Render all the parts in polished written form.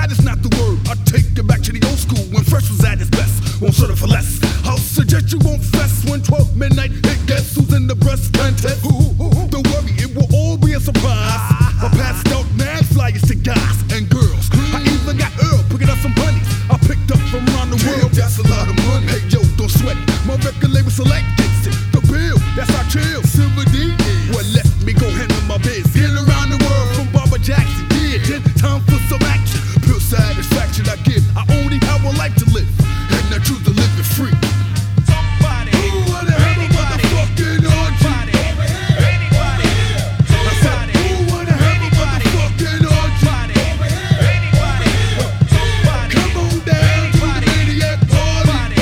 That is not the word. I take it back to the old school when fresh was at its best. Won't settle for less. I'll suggest you won't fess when 12 midnight hit. Guess who's in the breast contest? Don't worry, it will all be a surprise. I passed out mad flyers to guys and girls. I even got Earl picking up some bunnies I picked up from around the world. That's a lot of money. Hey yo, don't sweat it. My record label select gets it. The bill, that's our chill. Silver D. Well, let me go handle my biz. Get around the world from Barbara Jackson. Yeah, then time for some action. Pure satisfaction I give. I only have one life to live, and I choose to live it free. Somebody, who wanna have a motherfucking orgy? anybody, I said, who wanna have a motherfucking orgy? anybody, Come on down to the maniac party.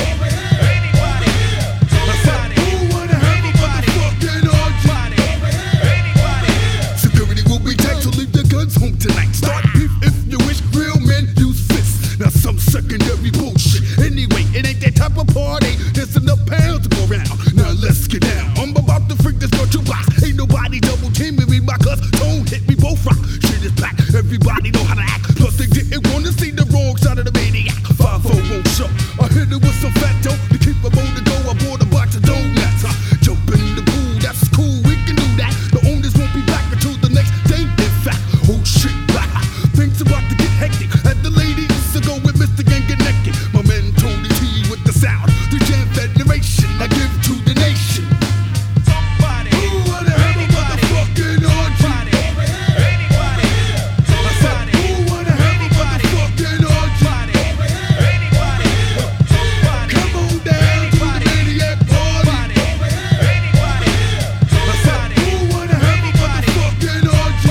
I said, who wanna have a motherfucking orgy? Security will be tight, so leave the guns home tonight. Start beef if you wish, real men use fists. Now some secondary bullshit. Anyway, it ain't that type of party. There's enough pounds to go around. Now let's get down. I'm about to freak this virtual box. Ain't nobody double teaming me, my cuz tone hit me both rock. Shit is back. Everybody know how to act. Plus they didn't wanna see the wrong side of the maniac. 5-4 won't show. I hit it with some fat dough to keep them on the go. I bought a box of donuts. I jump in the pool, that's cool. We can do that. The owners won't be back until the next day. In fact, oh shit, black. Things about to get hectic. At the ladies to go with Mr. Gang get naked. My man Tony T with the sound. The Jam Federation, I give to the nation. somebody, Who wanna have a motherfucking orgy? I said, who wanna have a motherfucking orgy? Come on down to the maniac party. I said, who wanna have a motherfucking orgy?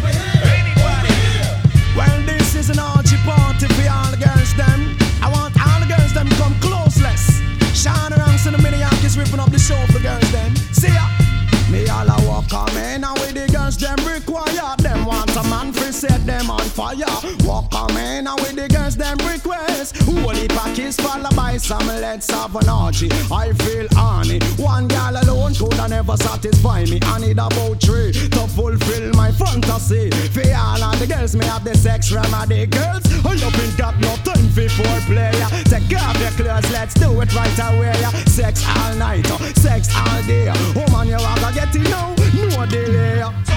Well, this is an orgy party for all the girls them. I want all the girls them come close less. Shine around so the maniac is ripping up the show for girls them. See ya. Me all a walk on man and with the girls them require. Them want a man free set them on fire. Walk on man and with the girls them request. Holy pack is followed by some let's have an orgy. I feel horny. One girl alone could never satisfy me. I need about 3 to fulfill my fantasy. For all of the girls me have the sex remedy. Girls, I ain't got no time for foreplay. Take off your clothes, let's do it right away. Sex all night, sex all day. Oh man, you are gonna get it now, no delay.